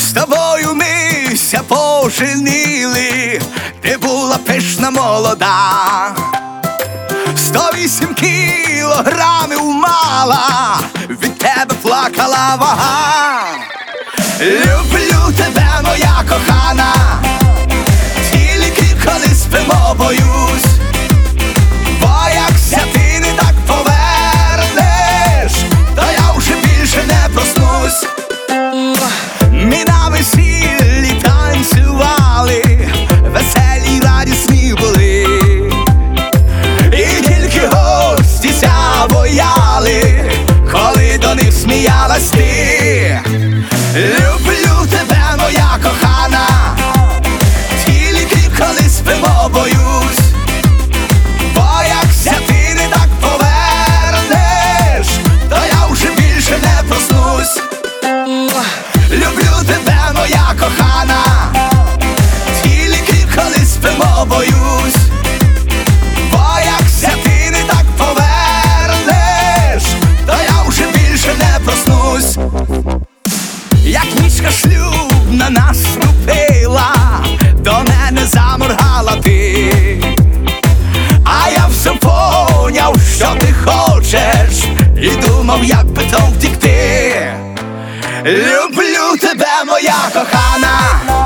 З тобою мися поженили, ти була пишна молода, 108 кілограмів мала, від тебе плакала вага. Люблю тебе, моя кохана, тільки коли спимо, боюсь, боякся ти не так повернеш, то я вже більше не проснусь. Ми на весіллі танцювали, веселі й радісні були, і тільки гості ся бояли, коли до них сміялась ти. Люблю тебе, моя кохана, тільки коли спимо, боюсь, боякся ти не так повернеш, то я вже більше не проснусь. Люблю тебе, моя кохана, тільки коли спимо, боюсь, боякся ти не так повернеш, то я вже більше не проснусь. Як нічка шлюбна наступила, до мене заморгала ти, а я все поняв, що ти хочеш, і думав, як би то втекти. Люблю тебе, моя кохана.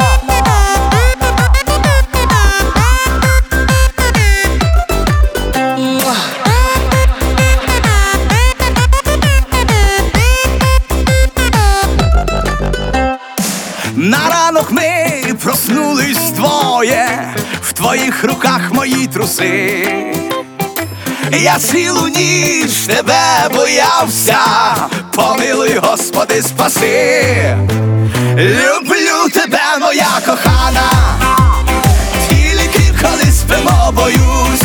На ранок ми проснулись двоє, в твоїх руках мої труси. Я цілу ніч тебе боявся, помилуй, Господи, спаси. Люблю тебе, моя кохана, тільки коли спимо, боюсь,